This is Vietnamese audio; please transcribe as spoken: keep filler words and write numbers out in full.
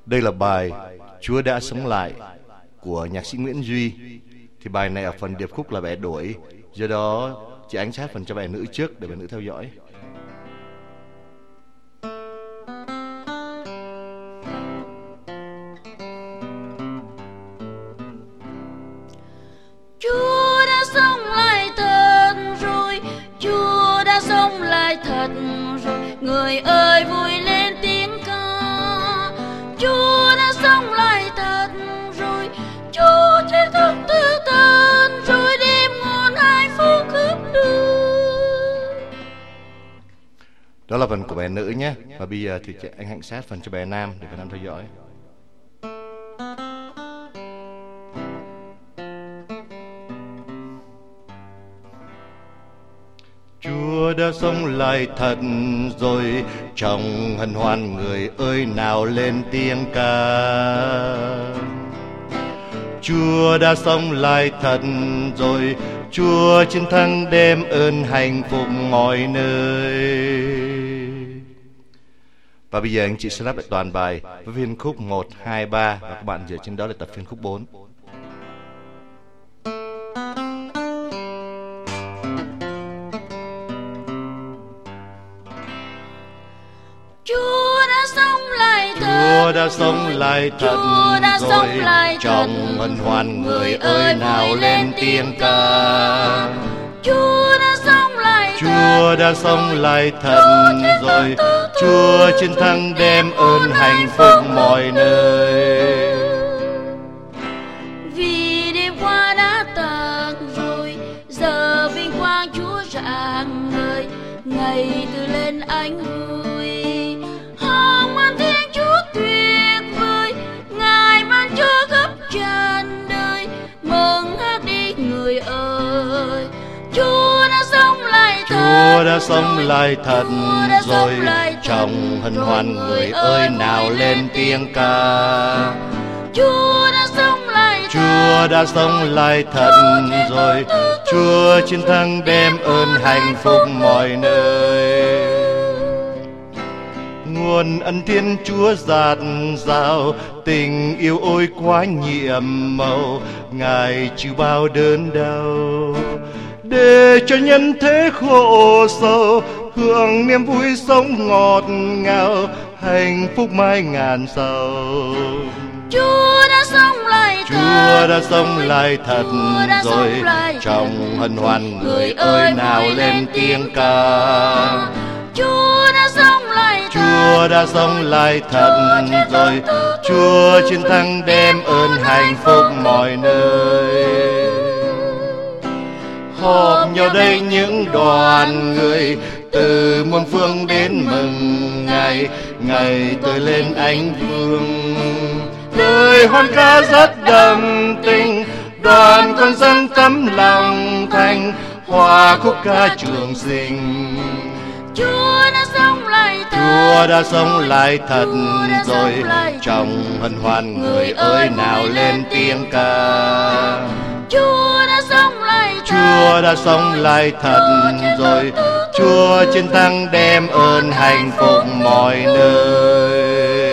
Đây là bài Chúa đã sống lại của nhạc sĩ Nguyễn Duy. Thì bài này ở phần điệp khúc là bẻ đổi, do đó chị Ánh hát phần cho bài nữ trước để bài nữ theo dõi. Chúa đã sống lại thật rồi, Chúa đã sống lại thật rồi, người ơi vui lên tiếng ca. Chúa đã sống lại thật rồi, Chúa chiến thắng tử thần rồi, đêm ngọn hạnh phúc khắp đời. Đó là phần của bài nữ nhé. Và bây giờ thì anh Hạnh sát phần cho bài nam để bài nam theo dõi. Chúa đã sống lại thật rồi, trong hân hoan người ơi nào lên tiếng ca. Chúa đã sống lại thật rồi, Chúa chiến thắng đem ơn hạnh phúc mọi nơi. Và bây giờ anh chị sẽ lắp lại toàn bài với phiên khúc một, hai, ba và các bạn dựa trên đó để tập phiên khúc bốn. Chúa đã sống lại thật, Chúa đã sống lại thật Chúa đã rồi, sống lại trong hân hoan người ơi nào lên tiếng ca. Chúa đã sống lại thật, Chúa đã sống lại thật rồi, Chúa chiến thắng đem ơn hạnh phúc mọi nơi. Vì đêm qua đã tàn rồi, giờ vinh quang Chúa rạng ngời, ngày từ lên ánh vui. Hồng ân Thiên Chúa tuyệt vời, Ngài ban cho khắp tràn đời, mừng hát đi người ơi. Chúa đã sống lại thật, Chúa đã sống lại thật rồi, trong hân hoan người ơi nào lên tiếng ca. Chúa đã sống lại thật, Chúa đã sống lại thật rồi, Chúa chiến thắng đem ơn hạnh phúc mọi nơi. Nguồn ân thiên Chúa dạt dào, tình yêu ôi quá nhiệm màu, Ngài chịu bao đớn đau để cho nhân thế khổ sầu, hưởng niềm vui sống ngọt ngào, hạnh phúc mãi ngàn sau. Chúa đã sống lại thật, Chúa đã sống lại thật Chúa đã rồi, sống lại trong hân hoan người ơi nào lên tiếng ca. Chúa đã sống lại thật, Chúa đã sống lại thật rồi, Chúa chiến thắng đem ơn hạnh phúc mọi nơi. Họp nhau đây những đoàn người, từ muôn phương đến mừng Ngài, Ngài tới lên ánh vương. Lời hoan ca rất đậm tình, đoàn con dân tấm lòng thành, hòa khúc ca trường sinh. Chúa đã sống lại thật, Chúa đã sống lại thật đã sống rồi, lại thật. trong hân hoan người ơi nào lên tiếng ca. Chúa đã sống lại thật, Chúa đã sống lại thật rồi, Chúa chiến thắng đem ơn hạnh phúc mọi nơi.